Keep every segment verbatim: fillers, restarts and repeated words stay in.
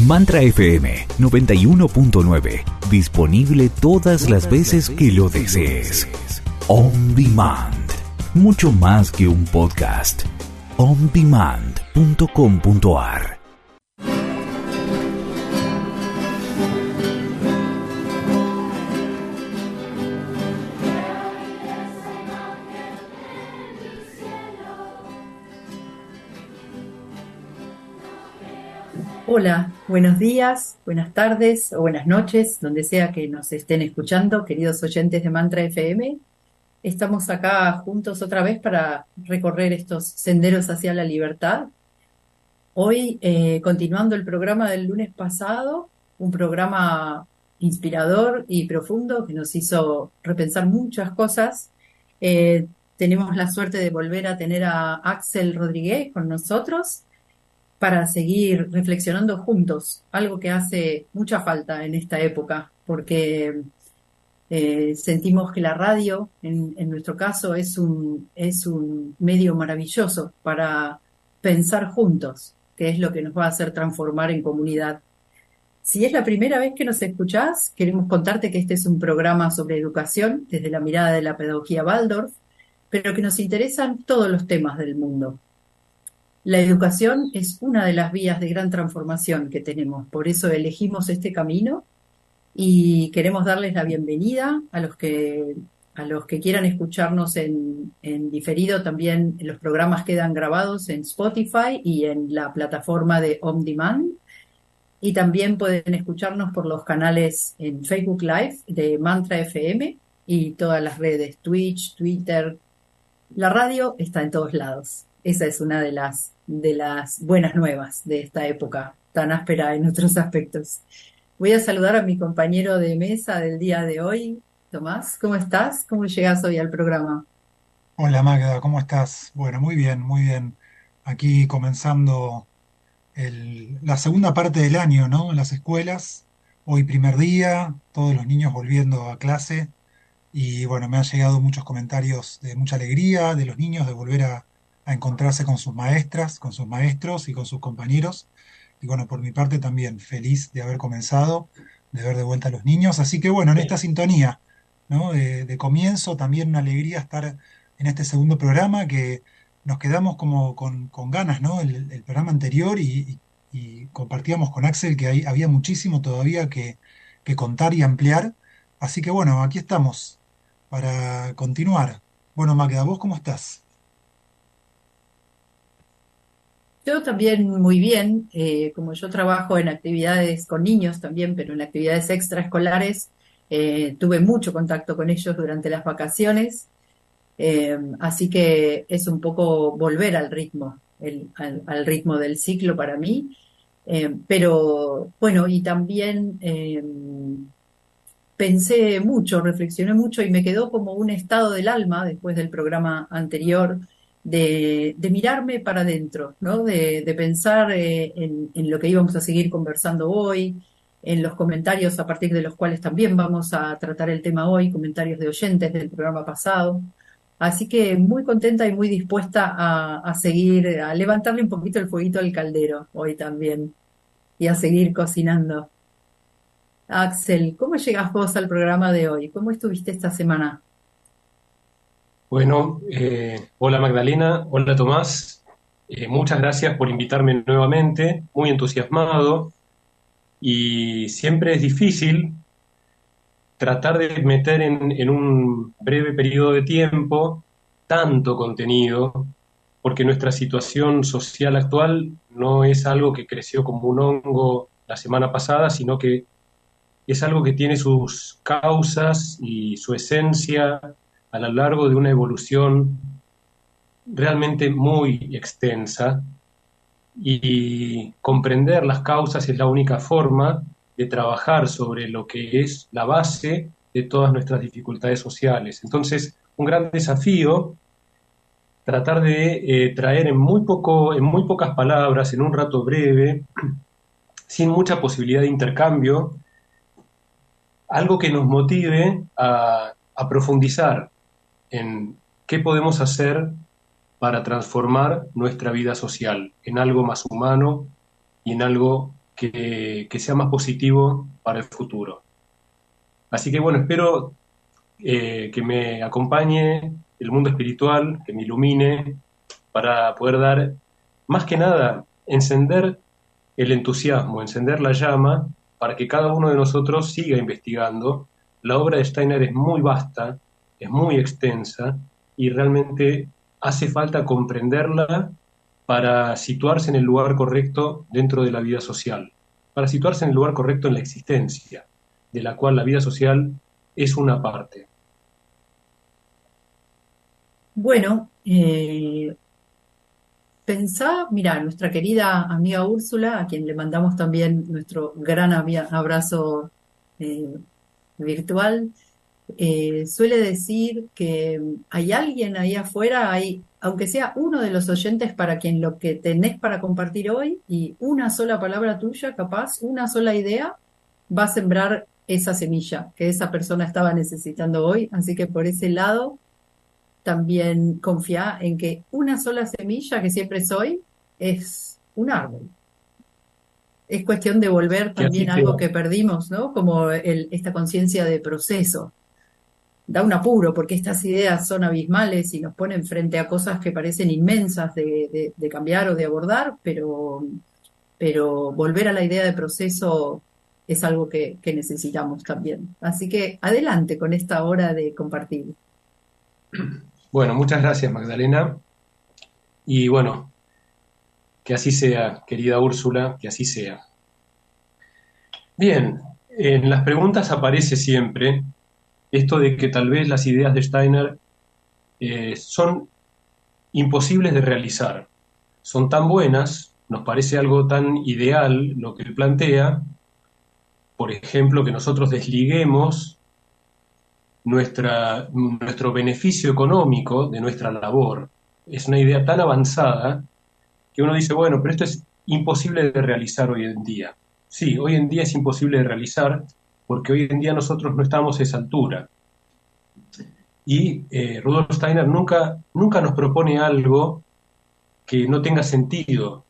Mantra F M noventa y uno punto nueve. Disponible todas las veces que lo desees. On Demand. Mucho más que un podcast. on demand punto com punto a r. Hola, buenos días, buenas tardes o buenas noches, donde sea que nos estén escuchando, queridos oyentes de Mantra F M. Estamos acá juntos otra vez para recorrer estos senderos hacia la libertad. Hoy, eh, continuando el programa del lunes pasado, un programa inspirador y profundo que nos hizo repensar muchas cosas. Eh, tenemos la suerte de volver a tener a Axel Rodríguez con nosotros para seguir reflexionando juntos, algo que hace mucha falta en esta época, porque eh, sentimos que la radio, en, en nuestro caso, es un, es un medio maravilloso para pensar juntos, que es lo que nos va a hacer transformar en comunidad. Si es la primera vez que nos escuchás, queremos contarte que este es un programa sobre educación desde la mirada de la pedagogía Waldorf, pero que nos interesan todos los temas del mundo. La educación es una de las vías de gran transformación que tenemos, por eso elegimos este camino y queremos darles la bienvenida a los que, a los que quieran escucharnos en, en diferido. También los programas quedan grabados en Spotify y en la plataforma de On Demand, y también pueden escucharnos por los canales en Facebook Live de Mantra F M y todas las redes, Twitch, Twitter. La radio está en todos lados. Esa es una de las, de las buenas nuevas de esta época tan áspera en otros aspectos. Voy a saludar a mi compañero de mesa del día de hoy. Tomás, ¿cómo estás? ¿Cómo llegas hoy al programa? Hola Magda, ¿cómo estás? Bueno, muy bien, muy bien. Aquí comenzando el- la segunda parte del año, ¿no? En las escuelas. Hoy primer día, todos los niños volviendo a clase. Y bueno, me han llegado muchos comentarios de mucha alegría de los niños de volver a, a encontrarse con sus maestras, con sus maestros y con sus compañeros. Y bueno, por mi parte también feliz de haber comenzado, de ver de vuelta a los niños. Así que bueno, en esta sintonía, ¿no? De, de comienzo, también una alegría estar en este segundo programa que nos quedamos como con, con ganas, ¿no? El, el programa anterior y, y- y compartíamos con Axel que hay- había muchísimo todavía que, que contar y ampliar. Así que bueno, aquí estamos para continuar. Bueno, Magda, ¿vos cómo estás? Yo también muy bien, eh, como yo trabajo en actividades con niños también, pero en actividades extraescolares, eh, tuve mucho contacto con ellos durante las vacaciones. Eh, así que es un poco volver al ritmo, el- al, al ritmo del ciclo para mí. Eh, pero bueno, y también eh, pensé mucho, reflexioné mucho y me quedó como un estado del alma después del programa anterior de, de mirarme para adentro, ¿no? De, de pensar eh, en, en lo que íbamos a seguir conversando hoy, en los comentarios a partir de los cuales también vamos a tratar el tema hoy, comentarios de oyentes del programa pasado. Así que muy contenta y muy dispuesta a, a seguir, a levantarle un poquito el fueguito al caldero hoy también y a seguir cocinando. Axel, ¿cómo llegas vos al programa de hoy? ¿Cómo estuviste esta semana? Bueno, eh, hola Magdalena, hola Tomás. Eh, muchas gracias por invitarme nuevamente, muy entusiasmado, y siempre es difícil tratar de meter en, en un breve periodo de tiempo tanto contenido, porque nuestra situación social actual no es algo que creció como un hongo la semana pasada, sino que es algo que tiene sus causas y su esencia a lo largo de una evolución realmente muy extensa, y comprender las causas es la única forma de trabajar sobre lo que es la base de todas nuestras dificultades sociales. Entonces, un gran desafío, tratar de eh, traer en muy poco, en muy pocas palabras, en un rato breve, sin mucha posibilidad de intercambio, algo que nos motive a, a profundizar en qué podemos hacer para transformar nuestra vida social en algo más humano y en algo que, que sea más positivo para el futuro. Así que bueno, espero eh, que me acompañe el mundo espiritual, que me ilumine, para poder dar, más que nada, encender el entusiasmo, encender la llama, para que cada uno de nosotros siga investigando. La obra de Steiner es muy vasta, es muy extensa, y realmente hace falta comprenderla para situarse en el lugar correcto dentro de la vida social, para situarse en el lugar correcto en la existencia, de la cual la vida social es una parte. Bueno, eh, pensá, mira, nuestra querida amiga Úrsula, a quien le mandamos también nuestro gran avia- abrazo eh, virtual, eh, suele decir que hay alguien ahí afuera, hay, aunque sea uno de los oyentes para quien lo que tenés para compartir hoy y una sola palabra tuya, capaz, una sola idea, va a sembrar esa semilla que esa persona estaba necesitando hoy. Así que por ese lado, también confía en que una sola semilla, que siempre soy, es un árbol. Es cuestión de volver Que así también a algo sea. que perdimos, ¿no? Como el, esta conciencia de proceso. Da un apuro porque estas ideas son abismales y nos ponen frente a cosas que parecen inmensas de, de- de cambiar o de abordar, pero, pero volver a la idea de proceso es algo que, que necesitamos también. Así que adelante con esta hora de compartir. Bueno, muchas gracias, Magdalena. Y bueno, que así sea, querida Úrsula, que así sea. Bien, en las preguntas aparece siempre esto de que tal vez las ideas de Steiner eh, son imposibles de realizar. Son tan buenas, nos parece algo tan ideal lo que él plantea, por ejemplo, que nosotros desliguemos nuestra, nuestro beneficio económico de nuestra labor. Es una idea tan avanzada que uno dice, bueno, pero esto es imposible de realizar hoy en día. Sí, hoy en día es imposible de realizar porque hoy en día nosotros no estamos a esa altura. Y eh, Rudolf Steiner nunca, nunca nos propone algo que no tenga sentido.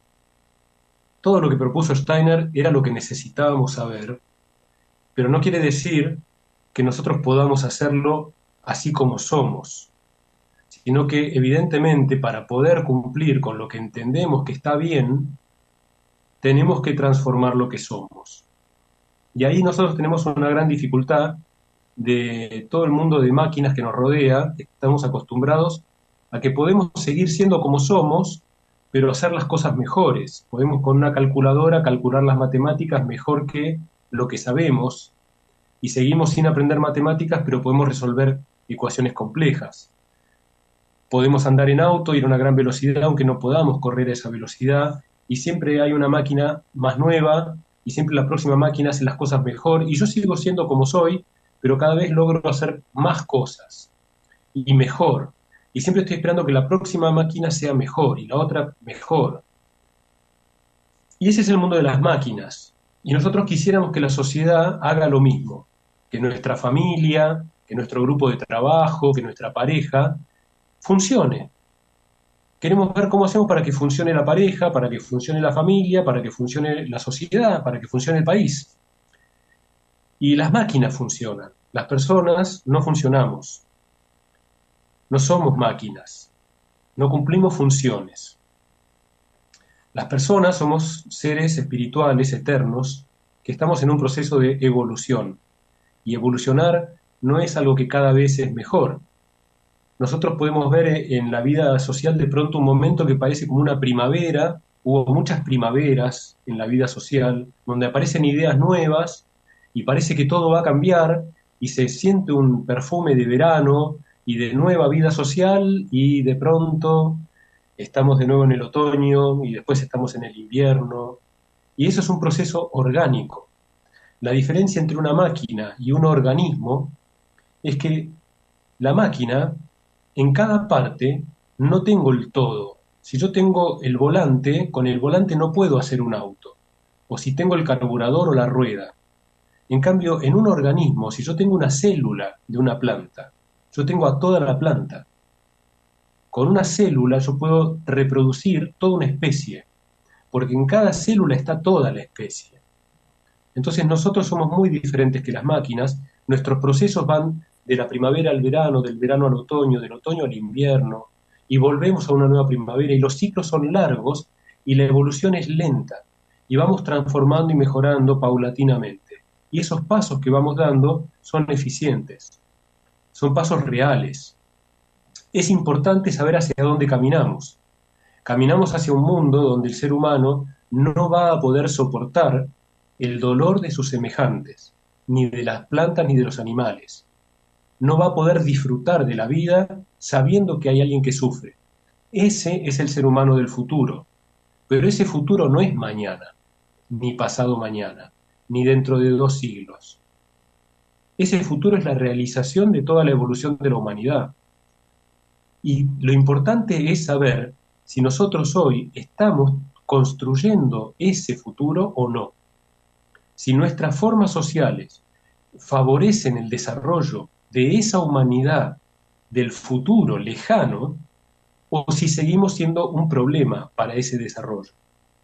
Todo lo que propuso Steiner era lo que necesitábamos saber, pero no quiere decir que nosotros podamos hacerlo así como somos, sino que evidentemente para poder cumplir con lo que entendemos que está bien, tenemos que transformar lo que somos. Y ahí nosotros tenemos una gran dificultad de todo el mundo de máquinas que nos rodea. Estamos acostumbrados a que podemos seguir siendo como somos, pero hacer las cosas mejores. Podemos con una calculadora calcular las matemáticas mejor que lo que sabemos, y seguimos sin aprender matemáticas, pero podemos resolver ecuaciones complejas. Podemos andar en auto, ir a una gran velocidad, aunque no podamos correr a esa velocidad, y siempre hay una máquina más nueva, y siempre la próxima máquina hace las cosas mejor, y yo sigo siendo como soy, pero cada vez logro hacer más cosas, y mejor. Y siempre estoy esperando que la próxima máquina sea mejor, y la otra mejor. Y ese es el mundo de las máquinas. Y nosotros quisiéramos que la sociedad haga lo mismo, que nuestra familia, que nuestro grupo de trabajo, que nuestra pareja funcione. Queremos ver cómo hacemos para que funcione la pareja, para que funcione la familia, para que funcione la sociedad, para que funcione el país. Y las máquinas funcionan, las personas no funcionamos. No somos máquinas, no cumplimos funciones. Las personas somos seres espirituales, eternos, que estamos en un proceso de evolución. Y evolucionar no es algo que cada vez es mejor. Nosotros podemos ver en la vida social de pronto un momento que parece como una primavera. Hubo muchas primaveras en la vida social, donde aparecen ideas nuevas y parece que todo va a cambiar y se siente un perfume de verano y de nueva vida social, y de pronto estamos de nuevo en el otoño y después estamos en el invierno. Y eso es un proceso orgánico. La diferencia entre una máquina y un organismo es que la máquina, en cada parte, no tengo el todo. Si yo tengo el volante, con el volante no puedo hacer un auto. O si tengo el carburador o la rueda. En cambio, en un organismo, si yo tengo una célula de una planta, yo tengo a toda la planta. Con una célula yo puedo reproducir toda una especie. porque en cada célula está toda la especie. Entonces nosotros somos muy diferentes que las máquinas, nuestros procesos van de la primavera al verano, del verano al otoño, del otoño al invierno, y volvemos a una nueva primavera, y los ciclos son largos y la evolución es lenta, y vamos transformando y mejorando paulatinamente. Y esos pasos que vamos dando son eficientes, son pasos reales. Es importante saber hacia dónde caminamos. Caminamos hacia un mundo donde el ser humano no va a poder soportar el dolor de sus semejantes, ni de las plantas ni de los animales. No va a poder disfrutar de la vida sabiendo que hay alguien que sufre. Ese es el ser humano del futuro. Pero ese futuro no es mañana, ni pasado mañana, ni dentro de dos siglos. Ese futuro es la realización de toda la evolución de la humanidad. Y lo importante es saber si nosotros hoy estamos construyendo ese futuro o no. Si nuestras formas sociales favorecen el desarrollo de esa humanidad del futuro lejano, o si seguimos siendo un problema para ese desarrollo.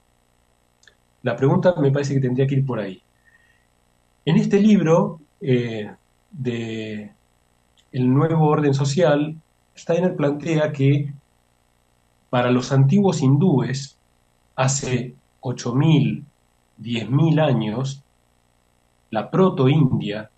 La pregunta me parece que tendría que ir por ahí. En este libro eh, de El nuevo orden social, Steiner plantea que para los antiguos hindúes, hace ocho mil, diez mil años, la proto-India,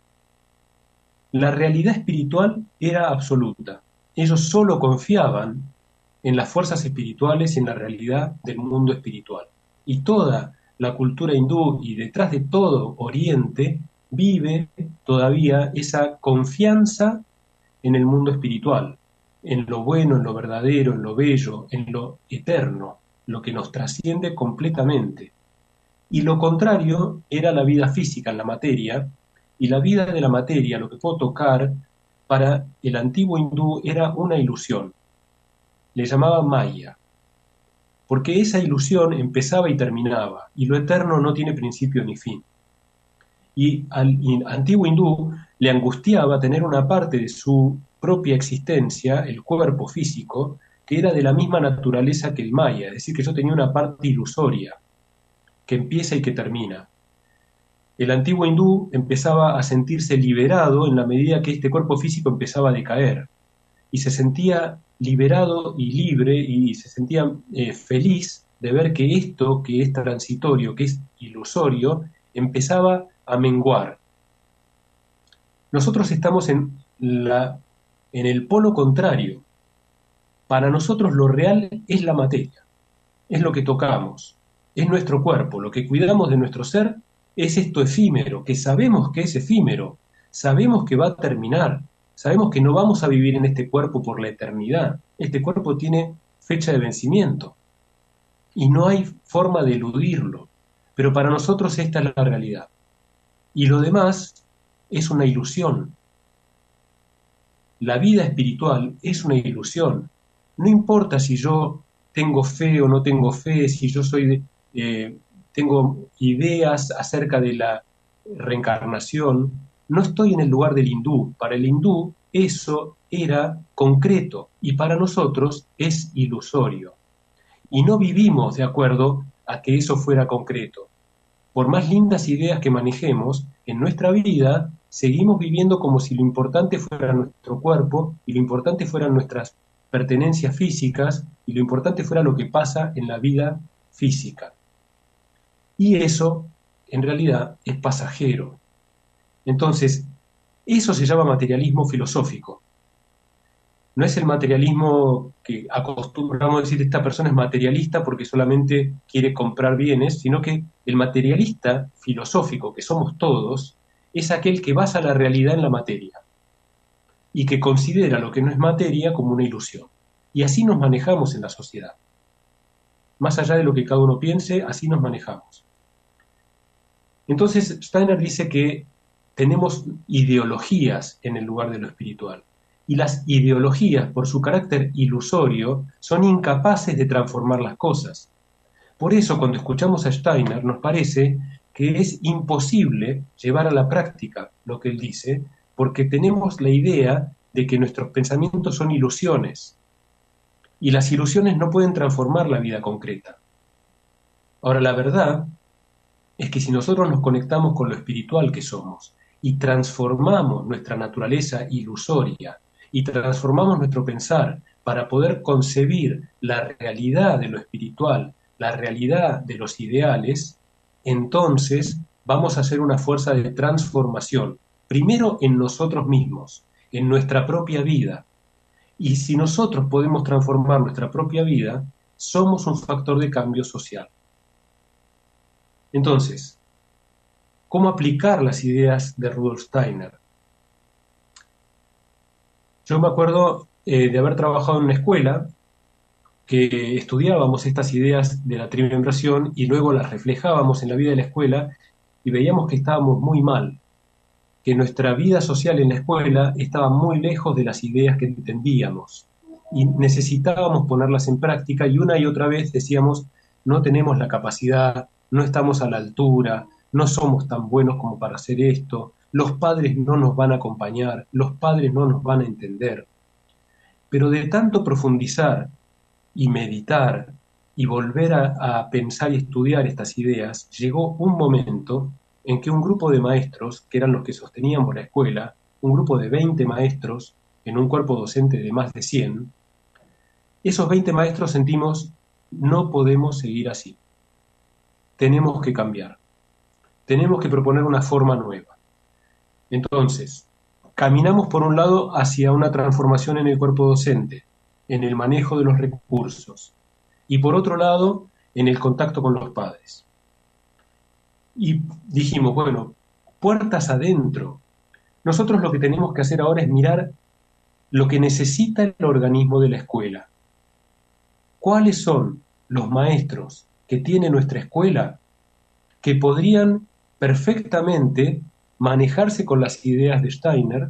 la realidad espiritual era absoluta. Ellos solo confiaban en las fuerzas espirituales y en la realidad del mundo espiritual. Y toda la cultura hindú y detrás de todo Oriente vive todavía esa confianza en el mundo espiritual, en lo bueno, en lo verdadero, en lo bello, en lo eterno, lo que nos trasciende completamente. Y lo contrario era la vida física, en la materia, y la vida de la materia, lo que puedo tocar, para el antiguo hindú era una ilusión. Le llamaba Maya, porque esa ilusión empezaba y terminaba, y lo eterno no tiene principio ni fin. Y al antiguo hindú le angustiaba tener una parte de su propia existencia, el cuerpo físico, que era de la misma naturaleza que el Maya, es decir, que yo tenía una parte ilusoria, que empieza y que termina. El antiguo hindú empezaba a sentirse liberado en la medida que este cuerpo físico empezaba a decaer, y se sentía liberado y libre, y se sentía eh, feliz de ver que esto, que es transitorio, que es ilusorio, empezaba a menguar. Nosotros estamos en, la, en el polo contrario. Para nosotros lo real es la materia, es lo que tocamos, es nuestro cuerpo, lo que cuidamos de nuestro ser es esto efímero, que sabemos que es efímero, sabemos que va a terminar, sabemos que no vamos a vivir en este cuerpo por la eternidad. Este cuerpo tiene fecha de vencimiento y no hay forma de eludirlo, pero para nosotros esta es la realidad. Y lo demás es una ilusión. La vida espiritual es una ilusión. No importa si yo tengo fe o no tengo fe, si yo soy de, eh, tengo ideas acerca de la reencarnación, no estoy en el lugar del hindú. Para el hindú eso era concreto y para nosotros es ilusorio. Y no vivimos de acuerdo a que eso fuera concreto. Por más lindas ideas que manejemos, en nuestra vida seguimos viviendo como si lo importante fuera nuestro cuerpo y lo importante fueran nuestras pertenencias físicas y lo importante fuera lo que pasa en la vida física. Y eso, en realidad, es pasajero. Entonces, eso se llama materialismo filosófico. No es el materialismo que acostumbramos a decir esta persona es materialista porque solamente quiere comprar bienes, sino que el materialista filosófico, que somos todos, es aquel que basa la realidad en la materia y que considera lo que no es materia como una ilusión. Y así nos manejamos en la sociedad. Más allá de lo que cada uno piense, así nos manejamos. Entonces Steiner dice que tenemos ideologías en el lugar de lo espiritual. Y las ideologías, por su carácter ilusorio, son incapaces de transformar las cosas. Por eso, cuando escuchamos a Steiner, nos parece que es imposible llevar a la práctica lo que él dice, porque tenemos la idea de que nuestros pensamientos son ilusiones, y las ilusiones no pueden transformar la vida concreta. Ahora, la verdad es que si nosotros nos conectamos con lo espiritual que somos y transformamos nuestra naturaleza ilusoria y transformamos nuestro pensar para poder concebir la realidad de lo espiritual, la realidad de los ideales, entonces vamos a hacer una fuerza de transformación, primero en nosotros mismos, en nuestra propia vida. Y si nosotros podemos transformar nuestra propia vida, somos un factor de cambio social. Entonces, ¿cómo aplicar las ideas de Rudolf Steiner? Yo me acuerdo eh, de haber trabajado en una escuela que estudiábamos estas ideas de la trimembración y luego las reflejábamos en la vida de la escuela y veíamos que estábamos muy mal, que nuestra vida social en la escuela estaba muy lejos de las ideas que entendíamos y necesitábamos ponerlas en práctica, y una y otra vez decíamos, no tenemos la capacidad, no estamos a la altura, no somos tan buenos como para hacer esto, los padres no nos van a acompañar, los padres no nos van a entender. Pero de tanto profundizar y meditar y volver a, a pensar y estudiar estas ideas, llegó un momento en que un grupo de maestros, que eran los que sosteníamos la escuela, un grupo de veinte maestros en un cuerpo docente de más de cien, esos veinte maestros sentimos, no podemos seguir así. Tenemos que cambiar. Tenemos que proponer una forma nueva. Entonces, caminamos por un lado hacia una transformación en el cuerpo docente, en el manejo de los recursos, y por otro lado, en el contacto con los padres. Y dijimos, bueno, puertas adentro. Nosotros lo que tenemos que hacer ahora es mirar lo que necesita el organismo de la escuela. ¿Cuáles son los maestros que tiene nuestra escuela que podrían perfectamente manejarse con las ideas de Steiner,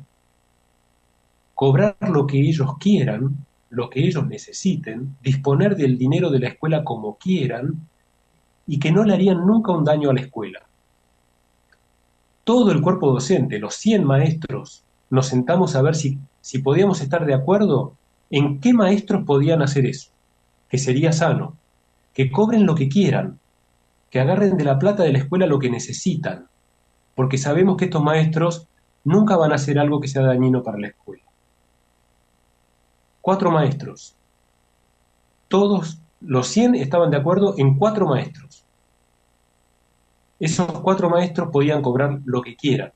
cobrar lo que ellos quieran, lo que ellos necesiten, disponer del dinero de la escuela como quieran y que no le harían nunca un daño a la escuela? Todo el cuerpo docente, los cien maestros, nos sentamos a ver si, si podíamos estar de acuerdo en qué maestros podían hacer eso, que sería sano, que cobren lo que quieran, que agarren de la plata de la escuela lo que necesitan, porque sabemos que estos maestros nunca van a hacer algo que sea dañino para la escuela. Cuatro maestros. Todos los cien estaban de acuerdo en cuatro maestros. Esos cuatro maestros podían cobrar lo que quieran.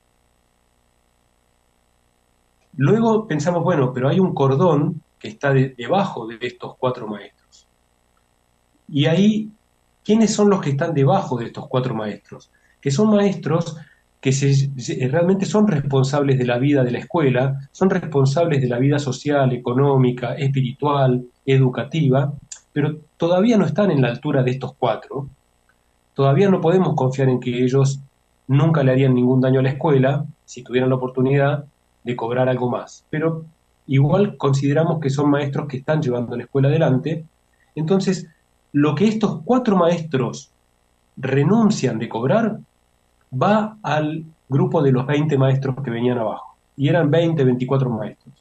Luego pensamos, bueno, pero hay un cordón que está de, debajo de estos cuatro maestros. Y ahí, ¿quiénes son los que están debajo de estos cuatro maestros? Que son maestros que se, se, realmente son responsables de la vida de la escuela, son responsables de la vida social, económica, espiritual, educativa, pero todavía no están en la altura de estos cuatro. Todavía no podemos confiar en que ellos nunca le harían ningún daño a la escuela si tuvieran la oportunidad de cobrar algo más. Pero igual consideramos que son maestros que están llevando la escuela adelante. Entonces, lo que estos cuatro maestros renuncian de cobrar va al grupo de los veinte maestros que venían abajo. Y eran veinte, veinticuatro maestros.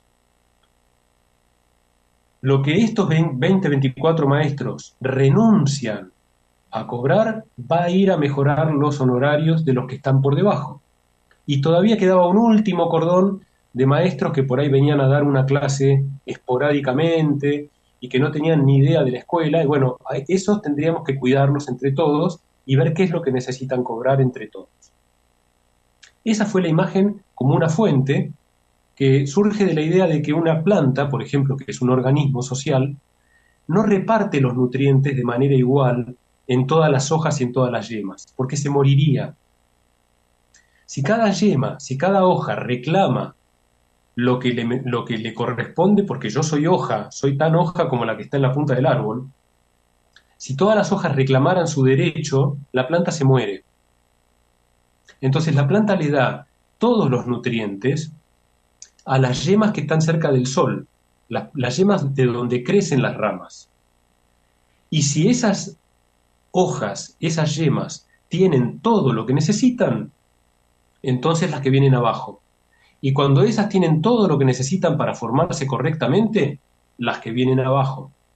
Lo que estos veinte, veinticuatro maestros renuncian a cobrar va a ir a mejorar los honorarios de los que están por debajo. Y todavía quedaba un último cordón de maestros que por ahí venían a dar una clase esporádicamente y que no tenían ni idea de la escuela. Y bueno, esos tendríamos que cuidarlos entre todos y ver qué es lo que necesitan cobrar entre todos. Esa fue la imagen como una fuente que surge de la idea de que una planta, por ejemplo, que es un organismo social, no reparte los nutrientes de manera igual en todas las hojas y en todas las yemas, porque se moriría. Si cada yema, si cada hoja reclama lo que, le, lo que le corresponde, porque yo soy hoja, soy tan hoja como la que está en la punta del árbol, si todas las hojas reclamaran su derecho, la planta se muere. Entonces la planta le da todos los nutrientes a las yemas que están cerca del sol, las, las yemas de donde crecen las ramas. Y si esas hojas, esas yemas, tienen todo lo que necesitan, entonces las que vienen abajo. Y cuando esas tienen todo lo que necesitan para formarse correctamente, las que vienen abajo.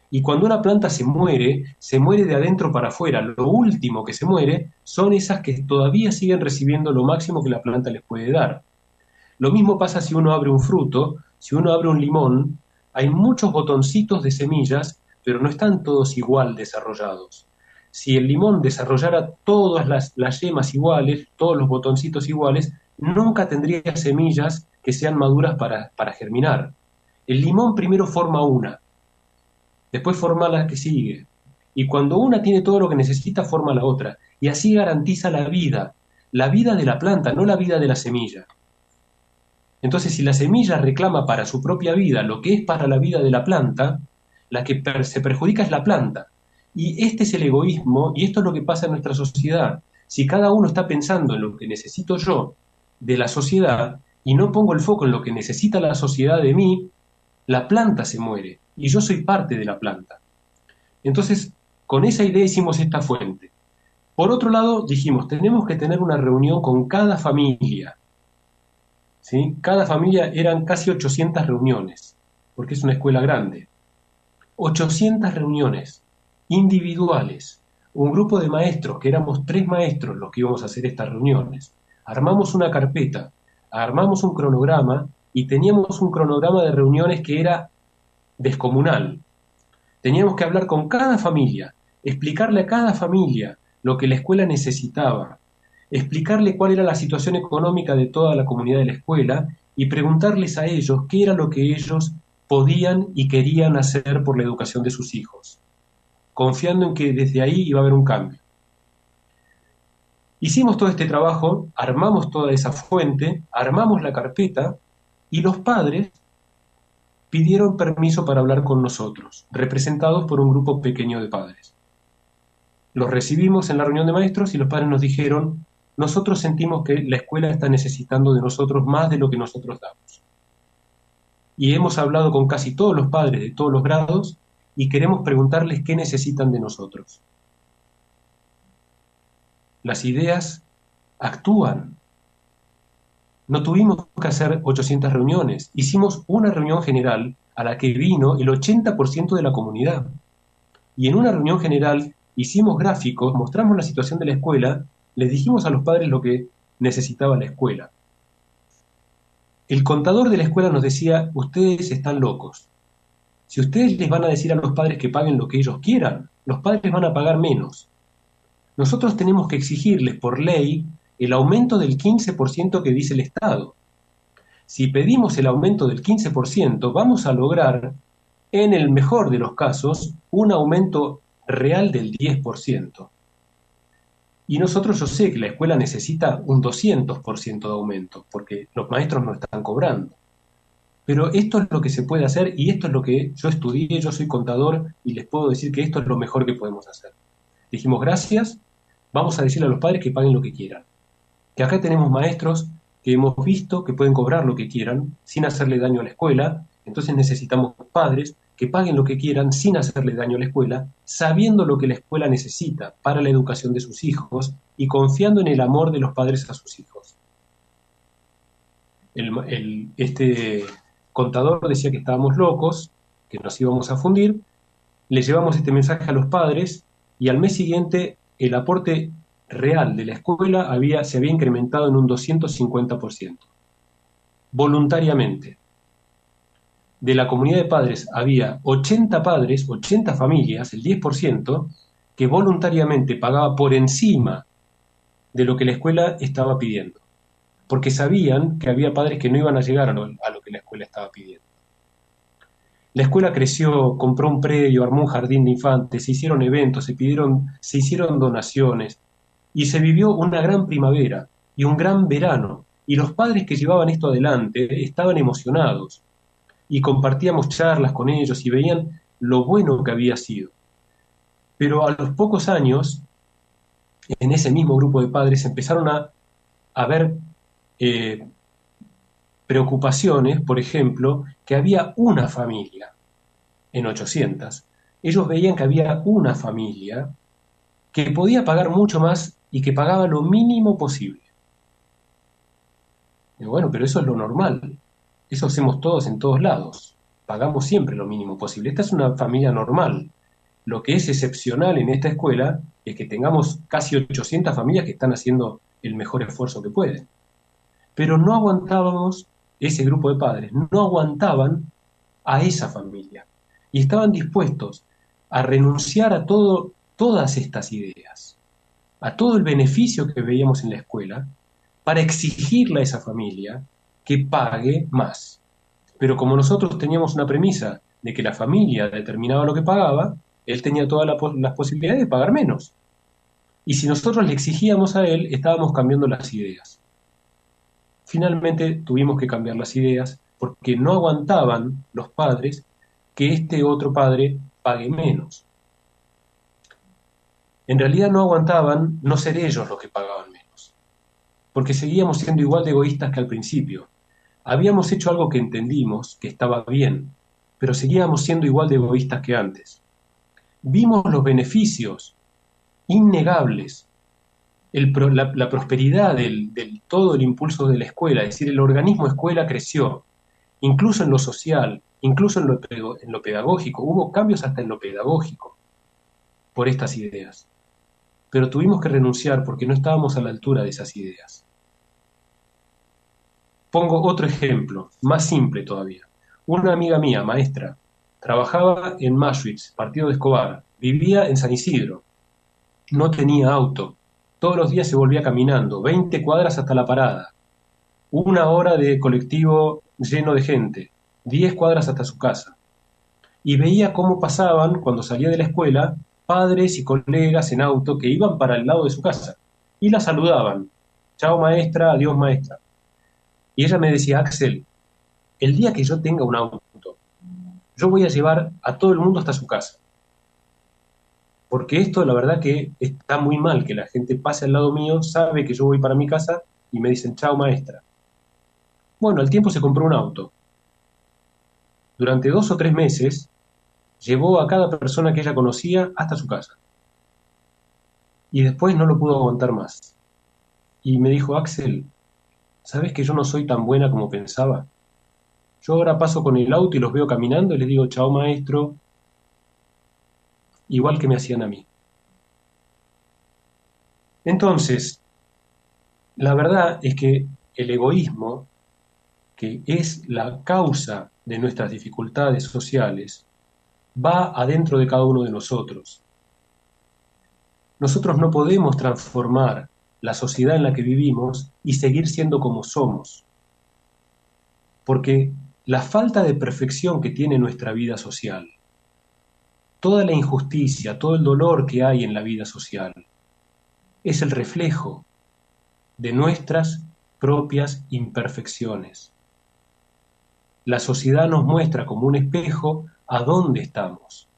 Y cuando una planta se muere, se muere de adentro para afuera. Lo último que se muere son esas que todavía siguen recibiendo lo máximo que la planta les puede dar. Lo mismo pasa si uno abre un fruto, si uno abre un limón, hay muchos botoncitos de semillas, pero no están todos igual desarrollados. Si el limón desarrollara todas las, las yemas iguales, todos los botoncitos iguales, nunca tendría semillas que sean maduras para, para germinar. El limón primero forma una, después forma la que sigue, y cuando una tiene todo lo que necesita, forma la otra, y así garantiza la vida, la vida de la planta, no la vida de la semilla. Entonces, si la semilla reclama para su propia vida lo que es para la vida de la planta, la que per- se perjudica es la planta. Y este es el egoísmo, y esto es lo que pasa en nuestra sociedad. Si cada uno está pensando en lo que necesito yo de la sociedad, y no pongo el foco en lo que necesita la sociedad de mí, la planta se muere, y yo soy parte de la planta. Entonces, con esa idea hicimos esta fuente. Por otro lado, dijimos, tenemos que tener una reunión con cada familia. ¿Sí? Cada familia eran casi ochocientas reuniones, porque es una escuela grande. ochocientas reuniones individuales. Un grupo de maestros, que éramos tres maestros los que íbamos a hacer estas reuniones. Armamos una carpeta, armamos un cronograma y teníamos un cronograma de reuniones que era descomunal. Teníamos que hablar con cada familia, explicarle a cada familia lo que la escuela necesitaba, explicarle cuál era la situación económica de toda la comunidad de la escuela y preguntarles a ellos qué era lo que ellos podían y querían hacer por la educación de sus hijos, confiando en que desde ahí iba a haber un cambio. Hicimos todo este trabajo, armamos toda esa fuente, armamos la carpeta y los padres pidieron permiso para hablar con nosotros, representados por un grupo pequeño de padres. Los recibimos en la reunión de maestros y los padres nos dijeron: nosotros sentimos que la escuela está necesitando de nosotros más de lo que nosotros damos. Y hemos hablado con casi todos los padres de todos los grados y queremos preguntarles qué necesitan de nosotros. Las ideas actúan. No tuvimos que hacer ochocientas reuniones, hicimos una reunión general a la que vino el ochenta por ciento de la comunidad. Y en una reunión general hicimos gráficos, mostramos la situación de la escuela, les dijimos a los padres lo que necesitaba la escuela. El contador de la escuela nos decía: ustedes están locos. Si ustedes les van a decir a los padres que paguen lo que ellos quieran, los padres van a pagar menos. Nosotros tenemos que exigirles por ley el aumento del quince por ciento que dice el Estado. Si pedimos el aumento del quince por ciento, vamos a lograr, en el mejor de los casos, un aumento real del diez por ciento. Y nosotros, yo sé que la escuela necesita un doscientos por ciento de aumento, porque los maestros no están cobrando. Pero esto es lo que se puede hacer y esto es lo que yo estudié, yo soy contador y les puedo decir que esto es lo mejor que podemos hacer. Dijimos: gracias, vamos a decirle a los padres que paguen lo que quieran. Que acá tenemos maestros que hemos visto que pueden cobrar lo que quieran sin hacerle daño a la escuela, entonces necesitamos padres que paguen lo que quieran sin hacerle daño a la escuela, sabiendo lo que la escuela necesita para la educación de sus hijos y confiando en el amor de los padres a sus hijos. El, el, este contador decía que estábamos locos, que nos íbamos a fundir, le llevamos este mensaje a los padres y al mes siguiente el aporte real de la escuela había, se había incrementado en un doscientos cincuenta por ciento. Voluntariamente. De la comunidad de padres había ochenta padres, ochenta familias, el diez por ciento, que voluntariamente pagaba por encima de lo que la escuela estaba pidiendo, porque sabían que había padres que no iban a llegar a lo, a lo que la escuela estaba pidiendo. La escuela creció, compró un predio, armó un jardín de infantes, se hicieron eventos, se pidieron, se hicieron donaciones, y se vivió una gran primavera y un gran verano, y los padres que llevaban esto adelante estaban emocionados, y compartíamos charlas con ellos y veían lo bueno que había sido. Pero a los pocos años, en ese mismo grupo de padres empezaron a, a ver eh, preocupaciones, por ejemplo, que había una familia en ochocientas. Ellos veían que había una familia que podía pagar mucho más y que pagaba lo mínimo posible. Y bueno, pero eso es lo normal. Eso hacemos todos en todos lados. pagamos siempre lo mínimo posible. Esta es una familia normal. Lo que es excepcional en esta escuela es que tengamos casi ochocientas familias que están haciendo el mejor esfuerzo que pueden. Pero no aguantábamos, ese grupo de padres, no aguantaban a esa familia. Y estaban dispuestos a renunciar a todo, todas estas ideas, a todo el beneficio que veíamos en la escuela, para exigirle a esa familia que pague más. Pero como nosotros teníamos una premisa de que la familia determinaba lo que pagaba, él tenía todas la, las posibilidades de pagar menos. Y si nosotros le exigíamos a él, estábamos cambiando las ideas. Finalmente tuvimos que cambiar las ideas porque no aguantaban los padres que este otro padre pague menos. En realidad no aguantaban no ser ellos los que pagaban menos, porque seguíamos siendo igual de egoístas que al principio. Habíamos hecho algo que entendimos, que estaba bien, pero seguíamos siendo igual de egoístas que antes. Vimos los beneficios innegables, el, la, la prosperidad del, del todo el impulso de la escuela, es decir, el organismo escuela creció, incluso en lo social, incluso en lo, en lo pedagógico, hubo cambios hasta en lo pedagógico por estas ideas. Pero tuvimos que renunciar porque no estábamos a la altura de esas ideas. Pongo otro ejemplo, más simple todavía. Una amiga mía, maestra, trabajaba en Maschwitz, partido de Escobar, vivía en San Isidro, no tenía auto, todos los días se volvía caminando, veinte cuadras hasta la parada, una hora de colectivo lleno de gente, diez cuadras hasta su casa. Y veía cómo pasaban, cuando salía de la escuela, padres y colegas en auto que iban para el lado de su casa y la saludaban. Chao maestra, adiós maestra. Y ella me decía, Axel, el día que yo tenga un auto, yo voy a llevar a todo el mundo hasta su casa. Porque esto, la verdad que está muy mal, que la gente pase al lado mío, sabe que yo voy para mi casa y me dicen, chao maestra. Bueno, al tiempo se compró un auto. Durante dos o tres meses, llevó a cada persona que ella conocía hasta su casa. Y después no lo pudo aguantar más. Y me dijo, Axel, ¿sabes que yo no soy tan buena como pensaba? Yo ahora paso con el auto y los veo caminando y les digo, chao maestro, igual que me hacían a mí. Entonces, la verdad es que el egoísmo, que es la causa de nuestras dificultades sociales, va adentro de cada uno de nosotros. Nosotros no podemos transformar la sociedad en la que vivimos y seguir siendo como somos, porque la falta de perfección que tiene nuestra vida social, toda la injusticia, todo el dolor que hay en la vida social, es el reflejo de nuestras propias imperfecciones. La sociedad nos muestra como un espejo a dónde estamos.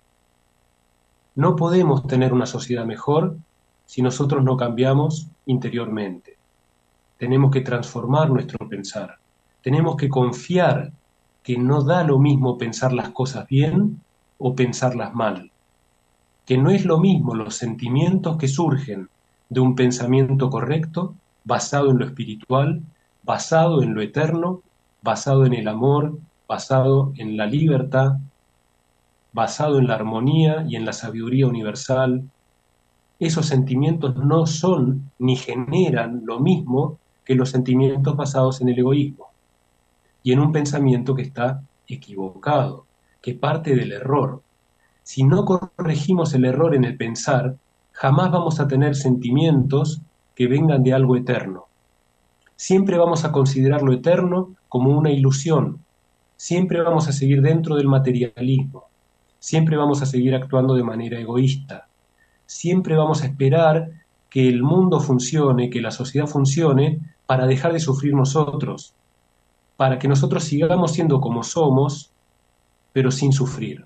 No podemos tener una sociedad mejor si nosotros no cambiamos interiormente. Tenemos que transformar nuestro pensar. Tenemos que confiar que no da lo mismo pensar las cosas bien o pensarlas mal. Que no es lo mismo los sentimientos que surgen de un pensamiento correcto, basado en lo espiritual, basado en lo eterno, basado en el amor, basado en la libertad, basado en la armonía y en la sabiduría universal. Esos sentimientos no son ni generan lo mismo que los sentimientos basados en el egoísmo y en un pensamiento que está equivocado, que parte del error. Si no corregimos el error en el pensar, jamás vamos a tener sentimientos que vengan de algo eterno. Siempre vamos a considerar lo eterno como una ilusión. Siempre vamos a seguir dentro del materialismo. Siempre vamos a seguir actuando de manera egoísta. Siempre vamos a esperar que el mundo funcione, que la sociedad funcione, para dejar de sufrir nosotros, para que nosotros sigamos siendo como somos, pero sin sufrir.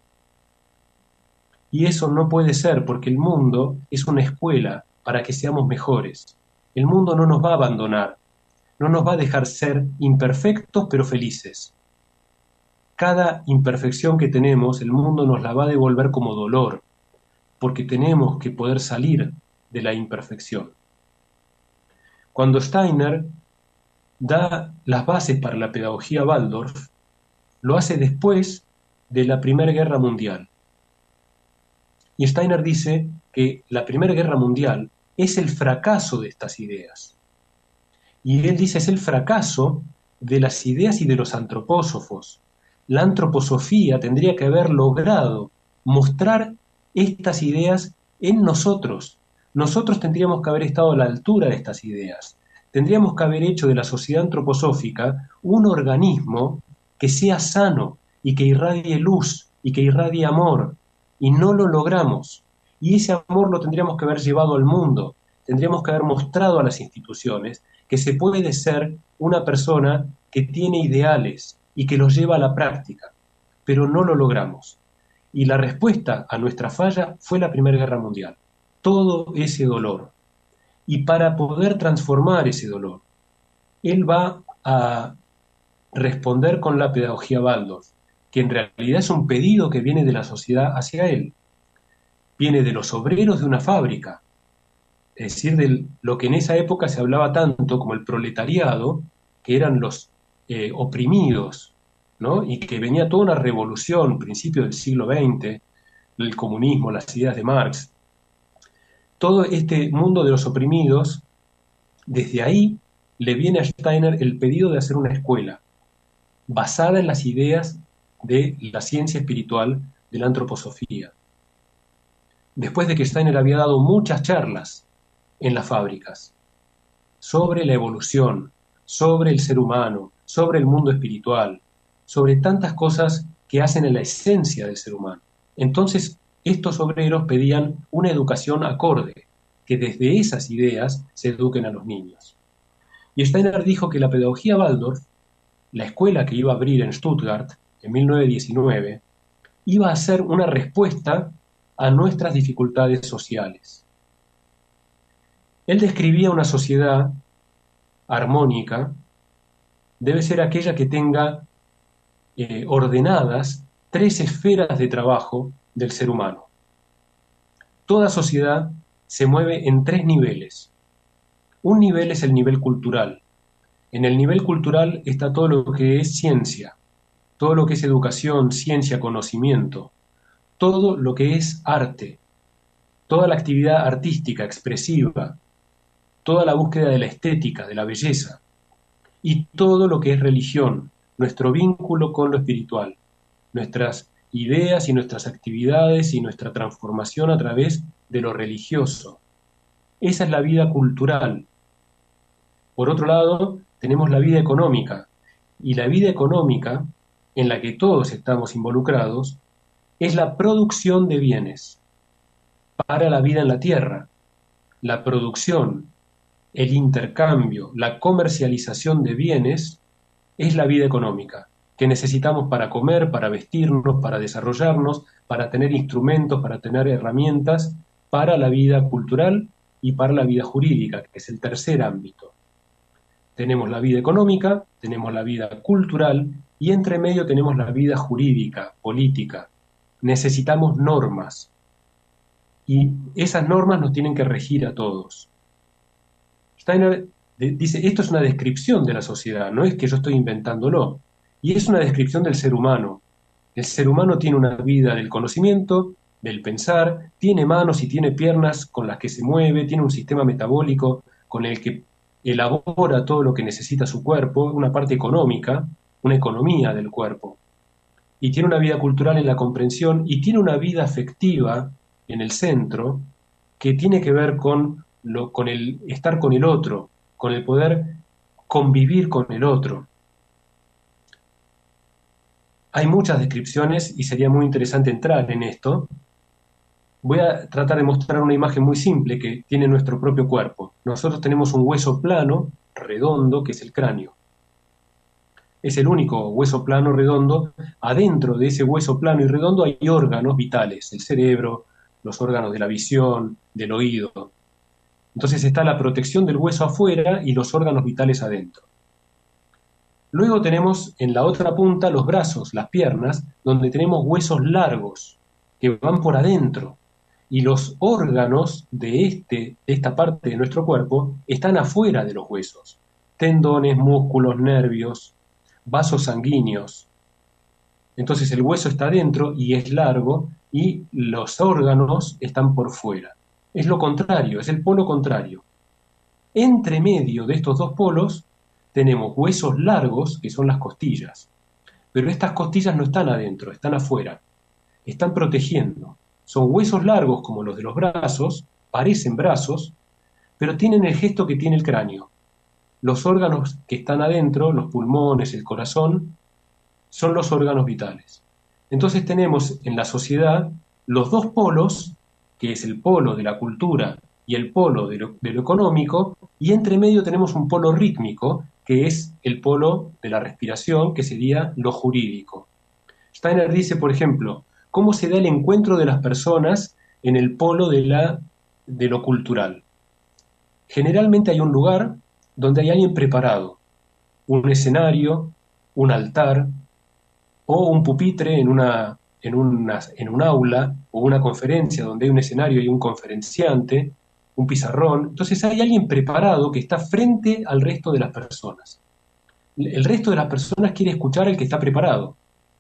Y eso no puede ser, porque el mundo es una escuela para que seamos mejores. El mundo no nos va a abandonar, no nos va a dejar ser imperfectos pero felices. Cada imperfección que tenemos, el mundo nos la va a devolver como dolor, porque tenemos que poder salir de la imperfección. Cuando Steiner da las bases para la pedagogía Waldorf, lo hace después de la Primera Guerra Mundial. Y Steiner dice que la Primera Guerra Mundial es el fracaso de estas ideas. Y él dice es el fracaso de las ideas y de los antropósofos. La antroposofía tendría que haber logrado mostrar estas ideas en nosotros. Nosotros tendríamos que haber estado a la altura de estas ideas. Tendríamos que haber hecho de la sociedad antroposófica un organismo que sea sano y que irradie luz y que irradie amor. Y no lo logramos. Y ese amor lo tendríamos que haber llevado al mundo. Tendríamos que haber mostrado a las instituciones que se puede ser una persona que tiene ideales y que los lleva a la práctica. Pero no lo logramos. Y la respuesta a nuestra falla fue la Primera Guerra Mundial. Todo ese dolor. Y para poder transformar ese dolor, él va a responder con la pedagogía Waldorf, que en realidad es un pedido que viene de la sociedad hacia él. Viene de los obreros de una fábrica, es decir, de lo que en esa época se hablaba tanto como el proletariado, que eran los eh, oprimidos, ¿no? Y que venía toda una revolución, principio del siglo veinte, el comunismo, las ideas de Marx. Todo este mundo de los oprimidos, desde ahí le viene a Steiner el pedido de hacer una escuela basada en las ideas de la ciencia espiritual de la antroposofía. Después de que Steiner había dado muchas charlas en las fábricas sobre la evolución, sobre el ser humano, sobre el mundo espiritual, sobre tantas cosas que hacen en la esencia del ser humano. Entonces, estos obreros pedían una educación acorde, que desde esas ideas se eduquen a los niños. Y Steiner dijo que la pedagogía Waldorf, la escuela que iba a abrir en Stuttgart en mil novecientos diecinueve, iba a ser una respuesta a nuestras dificultades sociales. Él describía una sociedad armónica, debe ser aquella que tenga eh, ordenadas tres esferas de trabajo del ser humano. Toda sociedad se mueve en tres niveles. Un nivel es el nivel cultural. En el nivel cultural está todo lo que es ciencia, todo lo que es educación, ciencia, conocimiento, todo lo que es arte, toda la actividad artística, expresiva, toda la búsqueda de la estética, de la belleza, y todo lo que es religión, nuestro vínculo con lo espiritual, nuestras ideas y nuestras actividades y nuestra transformación a través de lo religioso. Esa es la vida cultural. Por otro lado, tenemos la vida económica, y la vida económica, en la que todos estamos involucrados, es la producción de bienes para la vida en la tierra. La producción, el intercambio, la comercialización de bienes es la vida económica, que necesitamos para comer, para vestirnos, para desarrollarnos, para tener instrumentos, para tener herramientas, para la vida cultural y para la vida jurídica, que es el tercer ámbito. Tenemos la vida económica, tenemos la vida cultural y entre medio tenemos la vida jurídica, política. Necesitamos normas y esas normas nos tienen que regir a todos. Steiner dice, esto es una descripción de la sociedad, no es que yo estoy inventándolo, y es una descripción del ser humano. El ser humano tiene una vida del conocimiento, del pensar, tiene manos y tiene piernas con las que se mueve, tiene un sistema metabólico con el que elabora todo lo que necesita su cuerpo, una parte económica, una economía del cuerpo. Y tiene una vida cultural en la comprensión y tiene una vida afectiva en el centro que tiene que ver con, lo, con el estar con el otro, con el poder convivir con el otro. Hay muchas descripciones y sería muy interesante entrar en esto. Voy a tratar de mostrar una imagen muy simple que tiene nuestro propio cuerpo. Nosotros tenemos un hueso plano, redondo, que es el cráneo. Es el único hueso plano redondo. Adentro de ese hueso plano y redondo hay órganos vitales, el cerebro, los órganos de la visión, del oído. Entonces está la protección del hueso afuera y los órganos vitales adentro. Luego tenemos en la otra punta los brazos, las piernas, donde tenemos huesos largos que van por adentro. Y los órganos de, este, de esta parte de nuestro cuerpo están afuera de los huesos. Tendones, músculos, nervios, vasos sanguíneos. Entonces el hueso está dentro y es largo y los órganos están por fuera. Es lo contrario, es el polo contrario. Entre medio de estos dos polos tenemos huesos largos, que son las costillas. Pero estas costillas no están adentro, están afuera. Están protegiendo. Son huesos largos como los de los brazos, parecen brazos, pero tienen el gesto que tiene el cráneo. Los órganos que están adentro, los pulmones, el corazón, son los órganos vitales. Entonces tenemos en la sociedad los dos polos, que es el polo de la cultura y el polo de lo, de lo económico, y entre medio tenemos un polo rítmico, que es el polo de la respiración, que sería lo jurídico. Steiner dice, por ejemplo, cómo se da el encuentro de las personas en el polo de, la, de lo cultural. Generalmente hay un lugar donde hay alguien preparado, un escenario, un altar, o un pupitre en, una, en, una, en un aula, o una conferencia donde hay un escenario y un conferenciante, un pizarrón. Entonces hay alguien preparado que está frente al resto de las personas. El resto de las personas quiere escuchar al que está preparado.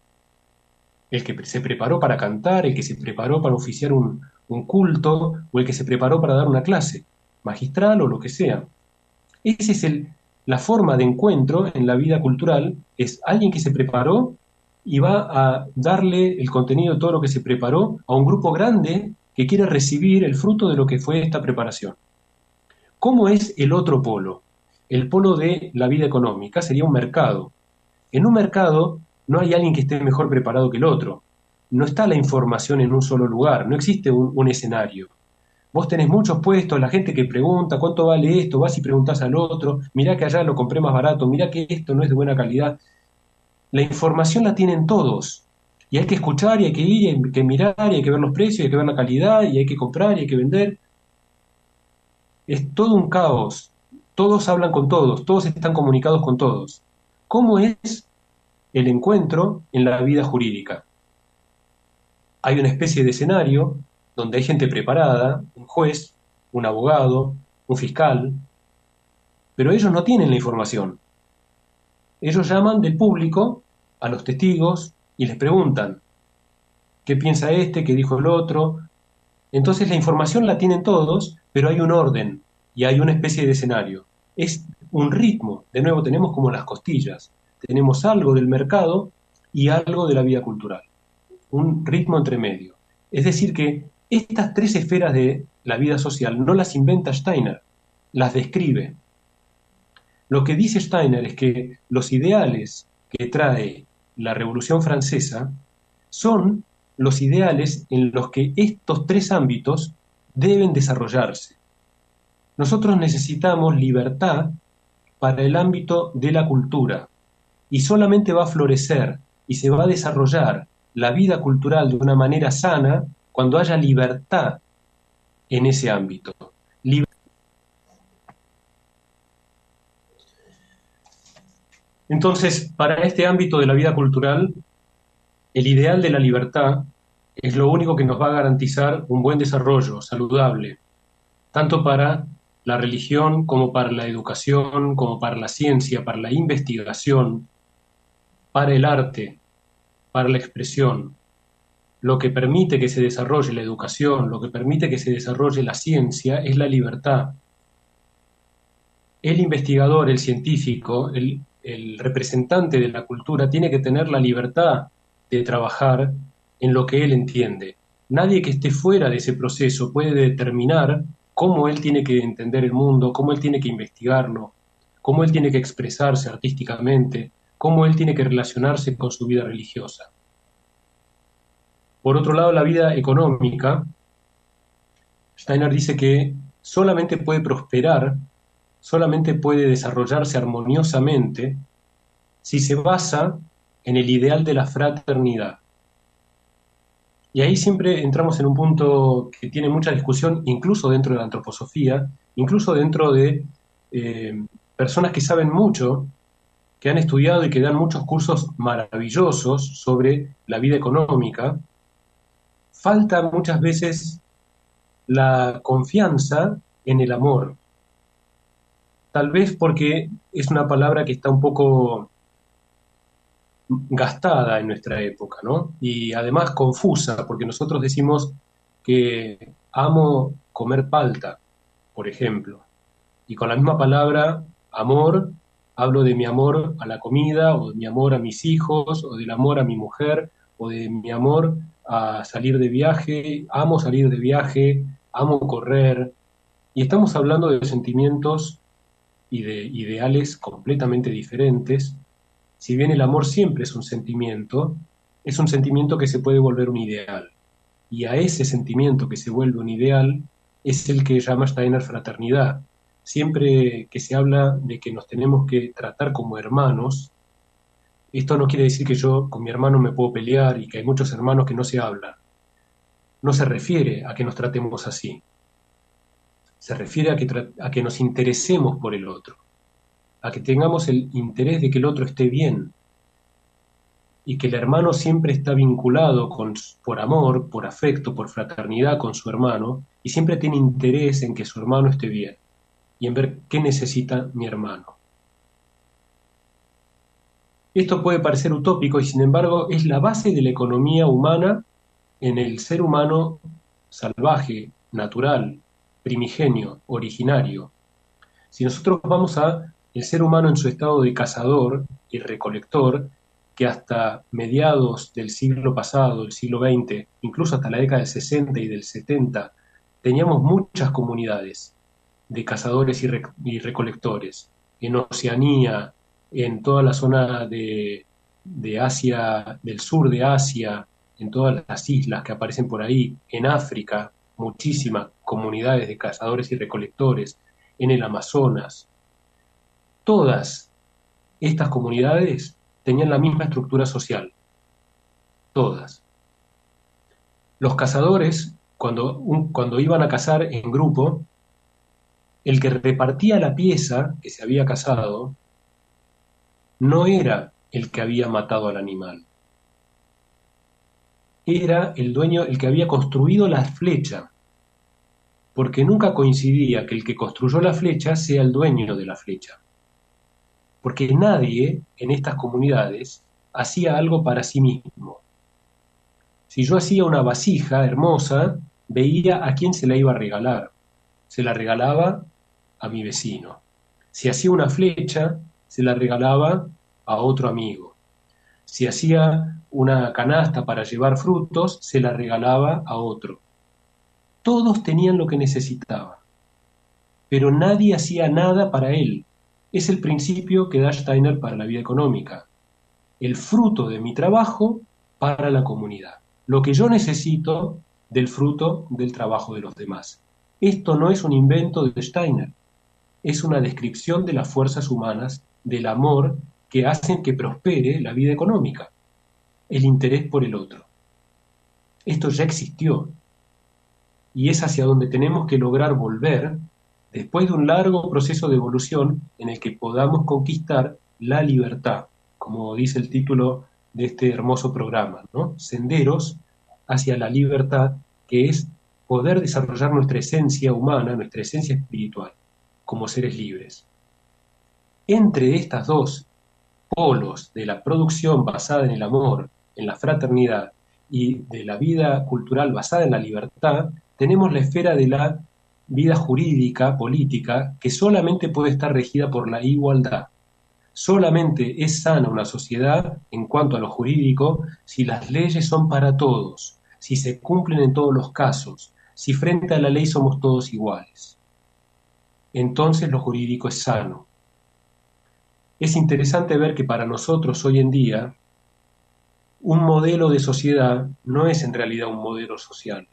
El que se preparó para cantar, el que se preparó para oficiar un, un culto, o el que se preparó para dar una clase, magistral o lo que sea. Esa es el, la forma de encuentro en la vida cultural, es alguien que se preparó y va a darle el contenido de todo lo que se preparó a un grupo grande que quiere recibir el fruto de lo que fue esta preparación. ¿Cómo es el otro polo? El polo de la vida económica sería un mercado. En un mercado no hay alguien que esté mejor preparado que el otro. No está la información en un solo lugar, no existe un, un escenario. Vos tenés muchos puestos, la gente que pregunta cuánto vale esto, vas y preguntás al otro, mirá que allá lo compré más barato, mirá que esto no es de buena calidad. La información la tienen todos, y hay que escuchar, y hay que ir, y hay que mirar, y hay que ver los precios, y hay que ver la calidad, y hay que comprar, y hay que vender. Es todo un caos, todos hablan con todos, todos están comunicados con todos. ¿Cómo es el encuentro en la vida jurídica? Hay una especie de escenario donde hay gente preparada, un juez, un abogado, un fiscal, pero ellos no tienen la información. Ellos llaman del público a los testigos y les preguntan qué piensa este, qué dijo el otro. Entonces la información la tienen todos, pero hay un orden y hay una especie de escenario. Es un ritmo, de nuevo tenemos como las costillas, tenemos algo del mercado y algo de la vida cultural, un ritmo entre medio. Es decir que estas tres esferas de la vida social no las inventa Steiner, las describe. Lo que dice Steiner es que los ideales que trae la Revolución Francesa son los ideales en los que estos tres ámbitos deben desarrollarse. Nosotros necesitamos libertad para el ámbito de la cultura y solamente va a florecer y se va a desarrollar la vida cultural de una manera sana cuando haya libertad en ese ámbito. Liber- Entonces, para este ámbito de la vida cultural, el ideal de la libertad es lo único que nos va a garantizar un buen desarrollo saludable, tanto para la religión como para la educación, como para la ciencia, para la investigación, para el arte, para la expresión. Lo que permite que se desarrolle la educación, lo que permite que se desarrolle la ciencia es la libertad. El investigador, el científico, el, el representante de la cultura tiene que tener la libertad de trabajar en lo que él entiende. Nadie que esté fuera de ese proceso puede determinar cómo él tiene que entender el mundo, cómo él tiene que investigarlo, cómo él tiene que expresarse artísticamente, cómo él tiene que relacionarse con su vida religiosa. Por otro lado, la vida económica, Steiner dice que solamente puede prosperar, solamente puede desarrollarse armoniosamente si se basa en el ideal de la fraternidad. Y ahí siempre entramos en un punto que tiene mucha discusión, incluso dentro de la antroposofía, incluso dentro de eh, personas que saben mucho, que han estudiado y que dan muchos cursos maravillosos sobre la vida económica. Falta muchas veces la confianza en el amor. Tal vez porque es una palabra que está un poco gastada en nuestra época, ¿no? Y además confusa, porque nosotros decimos que amo comer palta, por ejemplo, y con la misma palabra amor hablo de mi amor a la comida, o de mi amor a mis hijos, o del amor a mi mujer, o de mi amor a salir de viaje, amo salir de viaje, amo correr, y estamos hablando de sentimientos y de ideales completamente diferentes. Si bien el amor siempre es un sentimiento, es un sentimiento que se puede volver un ideal. Y a ese sentimiento que se vuelve un ideal es el que llama Steiner fraternidad. Siempre que se habla de que nos tenemos que tratar como hermanos, esto no quiere decir que yo con mi hermano me puedo pelear y que hay muchos hermanos que no se hablan. No se refiere a que nos tratemos así. Se refiere a que, a que nos interesemos por el otro, a que tengamos el interés de que el otro esté bien, y que el hermano siempre está vinculado con, por amor, por afecto, por fraternidad con su hermano, y siempre tiene interés en que su hermano esté bien, y en ver qué necesita mi hermano. Esto puede parecer utópico y sin embargo es la base de la economía humana en el ser humano salvaje, natural, primigenio, originario. Si nosotros vamos a el ser humano en su estado de cazador y recolector, que hasta mediados del siglo pasado, el siglo veinte, incluso hasta la década del sesenta y del setenta, teníamos muchas comunidades de cazadores y, rec y recolectores, en Oceanía, en toda la zona de, de Asia, del sur de Asia, en todas las islas que aparecen por ahí, en África, muchísimas comunidades de cazadores y recolectores, en el Amazonas. Todas estas comunidades tenían la misma estructura social, todas. Los cazadores, cuando, un, cuando iban a cazar en grupo, el que repartía la pieza que se había cazado no era el que había matado al animal, era el dueño, el que había construido la flecha, porque nunca coincidía que el que construyó la flecha sea el dueño de la flecha, porque nadie en estas comunidades hacía algo para sí mismo. Si yo hacía una vasija hermosa, veía a quién se la iba a regalar. Se la regalaba a mi vecino. Si hacía una flecha, se la regalaba a otro amigo. Si hacía una canasta para llevar frutos, se la regalaba a otro. Todos tenían lo que necesitaban, pero nadie hacía nada para él. Es el principio que da Steiner para la vida económica. El fruto de mi trabajo para la comunidad. Lo que yo necesito del fruto del trabajo de los demás. Esto no es un invento de Steiner. Es una descripción de las fuerzas humanas, del amor que hacen que prospere la vida económica. El interés por el otro. Esto ya existió. Y es hacia donde tenemos que lograr volver después de un largo proceso de evolución en el que podamos conquistar la libertad, como dice el título de este hermoso programa, ¿no? Senderos hacia la libertad, que es poder desarrollar nuestra esencia humana, nuestra esencia espiritual, como seres libres. Entre estas dos polos de la producción basada en el amor, en la fraternidad, y de la vida cultural basada en la libertad, tenemos la esfera de la vida jurídica, política, que solamente puede estar regida por la igualdad. Solamente es sana una sociedad en cuanto a lo jurídico si las leyes son para todos, si se cumplen en todos los casos, si frente a la ley somos todos iguales. Entonces lo jurídico es sano. Es interesante ver que para nosotros hoy en día un modelo de sociedad no es en realidad un modelo social.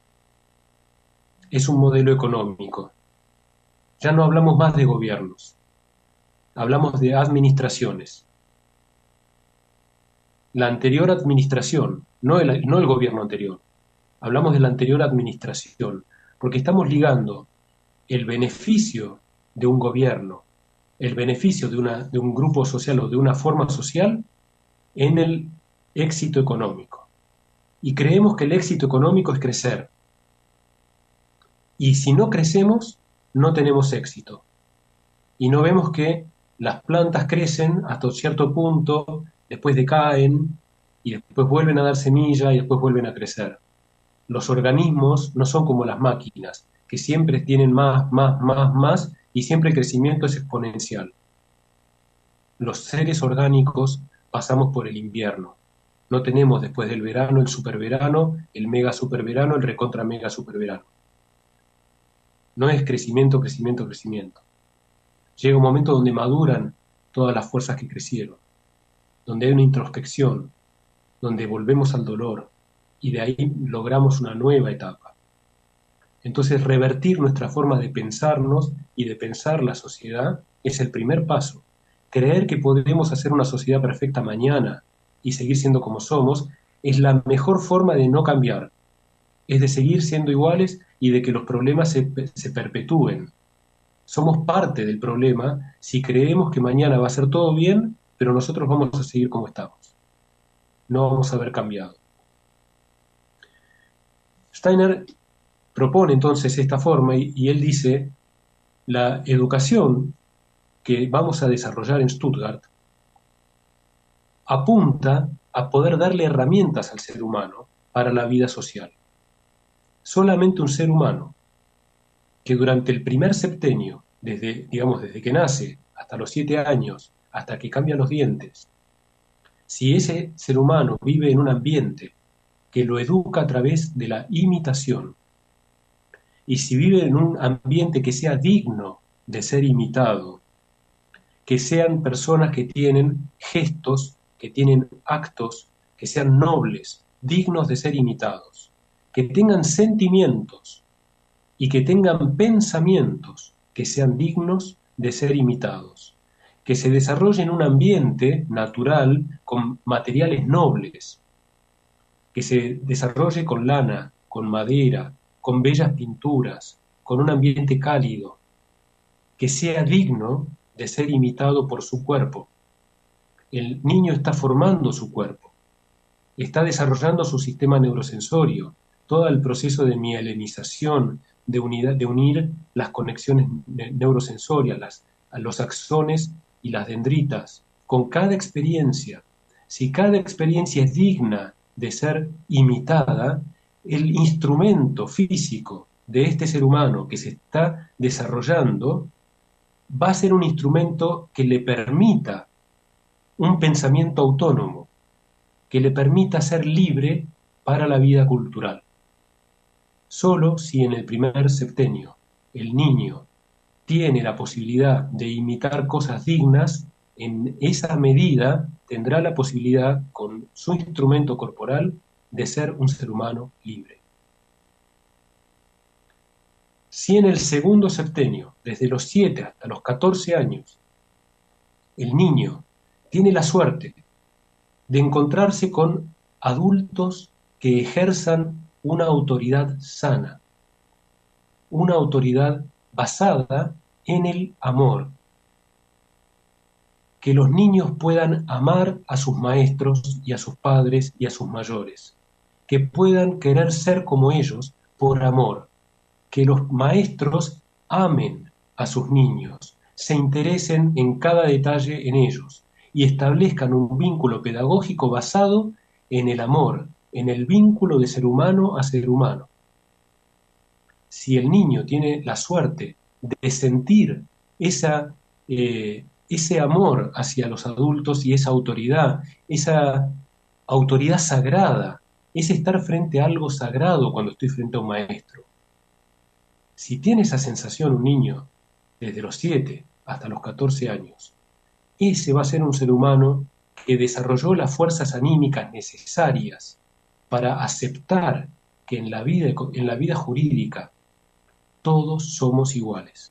Es un modelo económico. Ya no hablamos más de gobiernos, hablamos de administraciones. La anterior administración, no el, no el gobierno anterior, hablamos de la anterior administración, porque estamos ligando el beneficio de un gobierno, el beneficio de, una, de un grupo social o de una forma social en el éxito económico. Y creemos que el éxito económico es crecer. Y si no crecemos, no tenemos éxito. Y no vemos que las plantas crecen hasta un cierto punto después decaen, y después vuelven a dar semilla y después vuelven a crecer. Los organismos no son como las máquinas, que siempre tienen más, más, más, más, y siempre el crecimiento es exponencial. Los seres orgánicos pasamos por el invierno. No tenemos después del verano el superverano, el mega superverano, el recontra mega superverano. No es crecimiento, crecimiento, crecimiento. Llega un momento donde maduran todas las fuerzas que crecieron, donde hay una introspección, donde volvemos al dolor, y de ahí logramos una nueva etapa. Entonces, revertir nuestra forma de pensarnos y de pensar la sociedad es el primer paso. Creer que podemos hacer una sociedad perfecta mañana y seguir siendo como somos es la mejor forma de no cambiar, es de seguir siendo iguales y de que los problemas se, se perpetúen. Somos parte del problema si creemos que mañana va a ser todo bien, pero nosotros vamos a seguir como estamos. No vamos a haber cambiado. Steiner propone entonces esta forma y, y él dice, la educación que vamos a desarrollar en Stuttgart apunta a poder darle herramientas al ser humano para la vida social. Solamente un ser humano que durante el primer septenio, desde, digamos, desde que nace hasta los siete años, hasta que cambia los dientes, si ese ser humano vive en un ambiente que lo educa a través de la imitación, y si vive en un ambiente que sea digno de ser imitado, que sean personas que tienen gestos, que tienen actos, que sean nobles, dignos de ser imitados, que tengan sentimientos y que tengan pensamientos que sean dignos de ser imitados, que se desarrolle en un ambiente natural con materiales nobles, que se desarrolle con lana, con madera, con bellas pinturas, con un ambiente cálido, que sea digno de ser imitado por su cuerpo. El niño está formando su cuerpo, está desarrollando su sistema neurosensorio, todo el proceso de mielinización, de, unidad, de unir las conexiones neurosensorias, las, los axones y las dendritas, con cada experiencia. Si cada experiencia es digna de ser imitada, el instrumento físico de este ser humano que se está desarrollando va a ser un instrumento que le permita un pensamiento autónomo, que le permita ser libre para la vida cultural. Solo si en el primer septenio el niño tiene la posibilidad de imitar cosas dignas, en esa medida tendrá la posibilidad, con su instrumento corporal, de ser un ser humano libre. Si en el segundo septenio, desde los siete hasta los catorce años, el niño tiene la suerte de encontrarse con adultos que ejerzan una autoridad sana, una autoridad basada en el amor, que los niños puedan amar a sus maestros y a sus padres y a sus mayores, que puedan querer ser como ellos por amor, que los maestros amen a sus niños, se interesen en cada detalle en ellos y establezcan un vínculo pedagógico basado en el amor, en el vínculo de ser humano a ser humano. Si el niño tiene la suerte de sentir esa, eh, ese amor hacia los adultos y esa autoridad, esa autoridad sagrada, es estar frente a algo sagrado cuando estoy frente a un maestro. Si tiene esa sensación un niño desde los siete hasta los catorce años, ese va a ser un ser humano que desarrolló las fuerzas anímicas necesarias para aceptar que en la vida, en la vida jurídica todos somos iguales.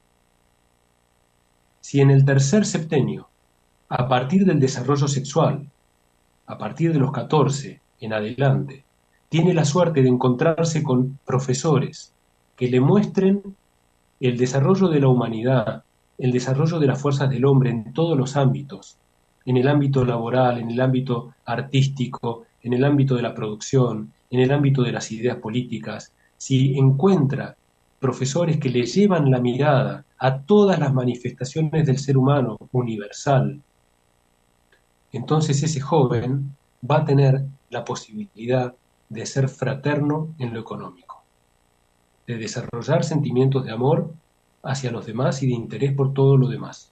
Si en el tercer septenio, a partir del desarrollo sexual, a partir de los catorce en adelante, tiene la suerte de encontrarse con profesores que le muestren el desarrollo de la humanidad, el desarrollo de las fuerzas del hombre en todos los ámbitos, en el ámbito laboral, en el ámbito artístico, en el ámbito de la producción, en el ámbito de las ideas políticas, si encuentra profesores que le llevan la mirada a todas las manifestaciones del ser humano universal, entonces ese joven va a tener la posibilidad de ser fraterno en lo económico, de desarrollar sentimientos de amor hacia los demás y de interés por todo lo demás.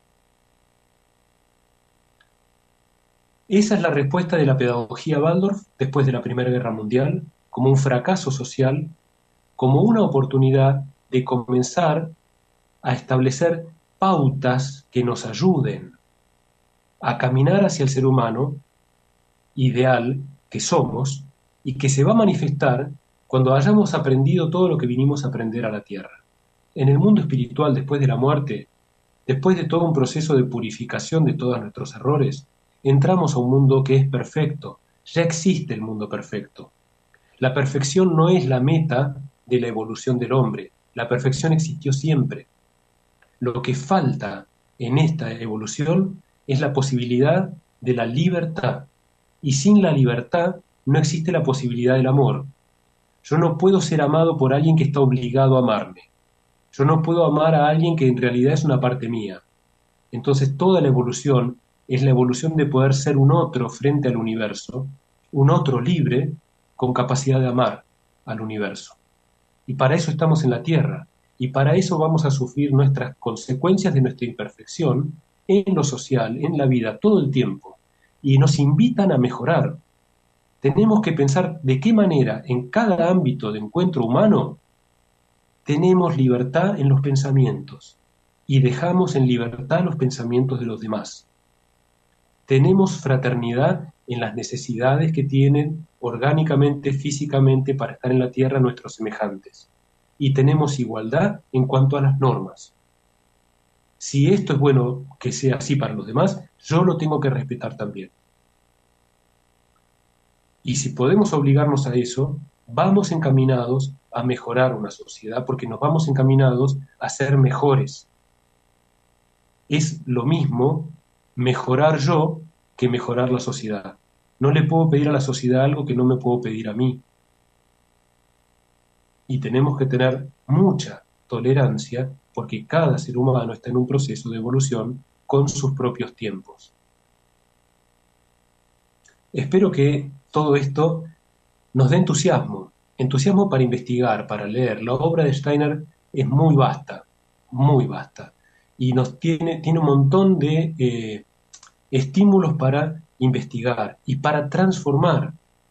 Esa es la respuesta de la pedagogía Waldorf después de la Primera Guerra Mundial, como un fracaso social, como una oportunidad de comenzar a establecer pautas que nos ayuden a caminar hacia el ser humano ideal que somos y que se va a manifestar cuando hayamos aprendido todo lo que vinimos a aprender a la Tierra. En el mundo espiritual, después de la muerte, después de todo un proceso de purificación de todos nuestros errores, entramos a un mundo que es perfecto. Ya existe el mundo perfecto. La perfección no es la meta de la evolución del hombre. La perfección existió siempre. Lo que falta en esta evolución es la posibilidad de la libertad. Y sin la libertad no existe la posibilidad del amor. Yo no puedo ser amado por alguien que está obligado a amarme. Yo no puedo amar a alguien que en realidad es una parte mía. Entonces toda la evolución es la evolución de poder ser un otro frente al universo, un otro libre con capacidad de amar al universo. Y para eso estamos en la Tierra, y para eso vamos a sufrir nuestras consecuencias de nuestra imperfección en lo social, en la vida, todo el tiempo, y nos invitan a mejorar. Tenemos que pensar de qué manera en cada ámbito de encuentro humano tenemos libertad en los pensamientos y dejamos en libertad los pensamientos de los demás. Tenemos fraternidad en las necesidades que tienen orgánicamente, físicamente, para estar en la Tierra nuestros semejantes. Y tenemos igualdad en cuanto a las normas. Si esto es bueno que sea así para los demás, yo lo tengo que respetar también. Y si podemos obligarnos a eso, vamos encaminados a mejorar una sociedad, porque nos vamos encaminados a ser mejores. Es lo mismo mejorar yo que mejorar la sociedad. No le puedo pedir a la sociedad algo que no me puedo pedir a mí. Y tenemos que tener mucha tolerancia porque cada ser humano está en un proceso de evolución con sus propios tiempos. Espero que todo esto nos dé entusiasmo, entusiasmo para investigar, para leer. La obra de Steiner es muy vasta, muy vasta, y nos tiene, tiene un montón de eh, estímulos para investigar y para transformar,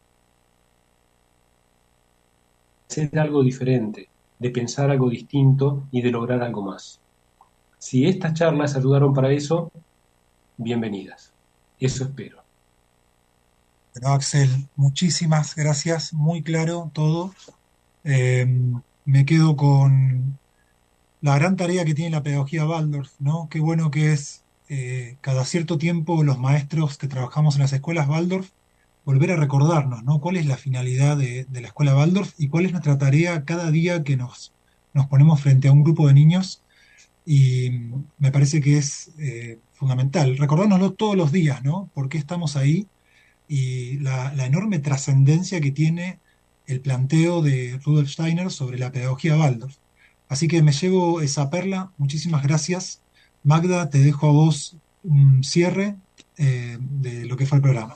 hacer algo diferente, de pensar algo distinto y de lograr algo más. Si estas charlas ayudaron para eso, bienvenidas. Eso espero. Bueno, Axel, muchísimas gracias, muy claro todo. Eh, me quedo con la gran tarea que tiene la pedagogía Waldorf, ¿no? Qué bueno que es eh, cada cierto tiempo los maestros que trabajamos en las escuelas Waldorf volver a recordarnos, ¿no? ¿Cuál es la finalidad de, de la escuela Waldorf y cuál es nuestra tarea cada día que nos, nos ponemos frente a un grupo de niños? Y me parece que es eh, fundamental recordárnoslo todos los días, ¿no? ¿Por qué estamos ahí? Y la, la enorme trascendencia que tiene el planteo de Rudolf Steiner sobre la pedagogía Waldorf. Así que me llevo esa perla. Muchísimas gracias. Magda, te dejo a vos un cierre eh, de lo que fue el programa.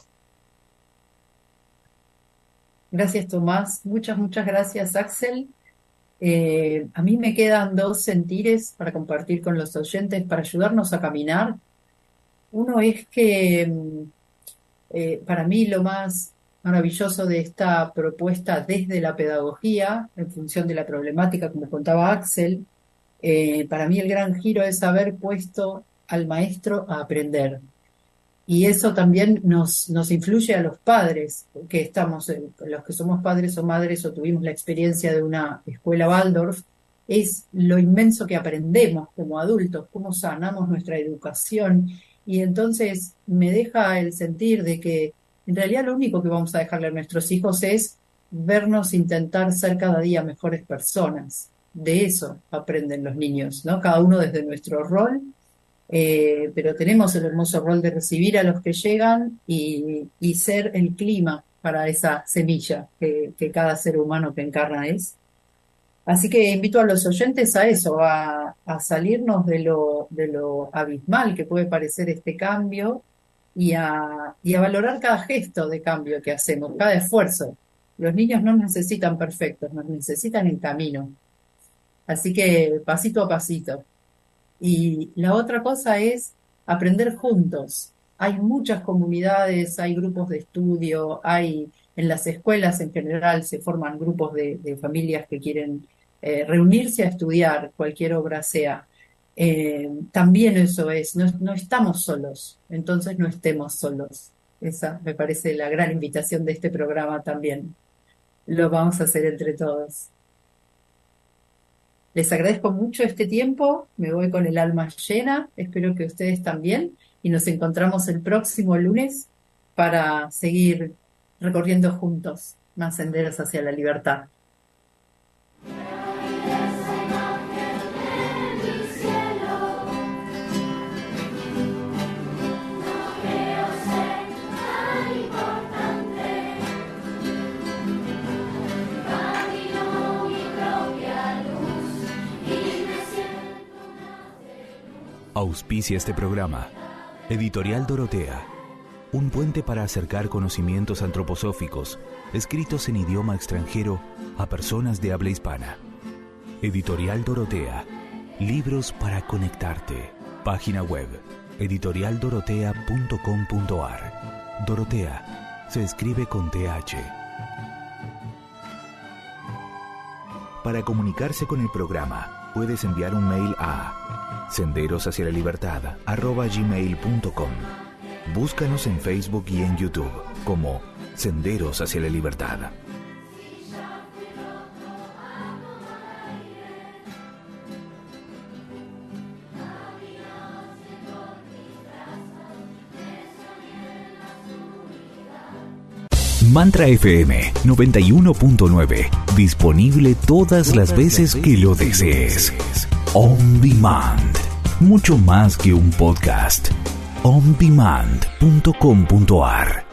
Gracias, Tomás. Muchas, muchas gracias, Axel. Eh, a mí me quedan dos sentires para compartir con los oyentes para ayudarnos a caminar. Uno es que mm, eh, para mí lo más maravilloso de esta propuesta desde la pedagogía, en función de la problemática, como contaba Axel, eh, para mí el gran giro es haber puesto al maestro a aprender. Y eso también nos, nos influye a los padres, que estamos, eh, los que somos padres o madres o tuvimos la experiencia de una escuela Waldorf, es lo inmenso que aprendemos como adultos, cómo sanamos nuestra educación. Y entonces me deja el sentir de que en realidad lo único que vamos a dejarle a nuestros hijos es vernos intentar ser cada día mejores personas. De eso aprenden los niños, ¿no? Cada uno desde nuestro rol. Eh, pero tenemos el hermoso rol de recibir a los que llegan y, y ser el clima para esa semilla que, que cada ser humano que encarna es. Así que invito a los oyentes a eso, a, a salirnos de lo, de lo abismal que puede parecer este cambio y a, y a valorar cada gesto de cambio que hacemos, cada esfuerzo. Los niños no nos necesitan perfectos, nos necesitan en camino. Así que pasito a pasito. Y la otra cosa es aprender juntos. Hay muchas comunidades, hay grupos de estudio, hay en las escuelas en general se forman grupos de, de familias que quieren eh, reunirse a estudiar, cualquier obra sea. Eh, también eso es, no, no estamos solos, entonces no estemos solos. Esa me parece la gran invitación de este programa también. Lo vamos a hacer entre todos. Les agradezco mucho este tiempo, me voy con el alma llena, espero que ustedes también, y nos encontramos el próximo lunes para seguir recorriendo juntos más senderos hacia la libertad. Auspicia este programa. Editorial Dorotea. Un puente para acercar conocimientos antroposóficos, escritos en idioma extranjero, a personas de habla hispana. Editorial Dorotea. Libros para conectarte. Página web. editorial dorotea punto com punto a r. Dorotea. Se escribe con T H. Para comunicarse con el programa, puedes enviar un mail a senderos hacia la libertad arroba gmail punto com. Búscanos en Facebook y en YouTube como Senderos hacia la Libertad. Mantra F M noventa y uno punto nueve. Disponible todas las veces que lo desees. On Demand. Mucho más que un podcast. on demand punto com punto a r